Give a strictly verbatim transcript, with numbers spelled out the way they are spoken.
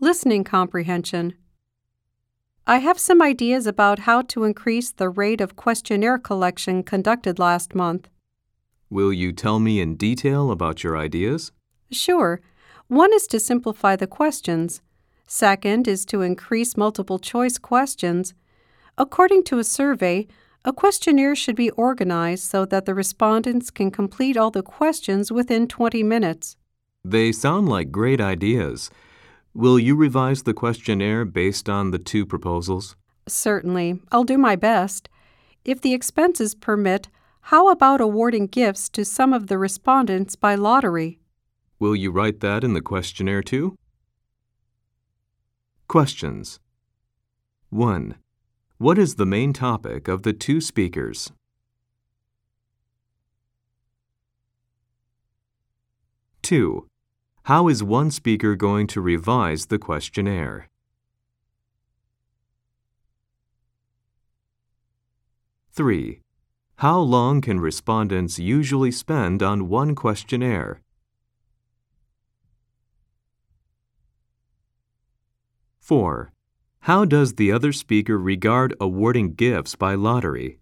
Listening comprehension. I have some ideas about how to increase the rate of questionnaire collection conducted last month. Will you tell me in detail about your ideas? Sure. One is to simplify the questions. Second is to increase multiple choice questions. According to a survey, a questionnaire should be organized so that the respondents can complete all the questions within twenty minutes. They sound like great ideas. Will you revise the questionnaire based on the two proposals? Certainly. I'll do my best. If the expenses permit, how about awarding gifts to some of the respondents by lottery? Will you write that in the questionnaire too? Questions. one. What is the main topic of the two speakers? two. How is one speaker going to revise the questionnaire? three. How long can respondents usually spend on one questionnaire? four. How does the other speaker regard awarding gifts by lottery?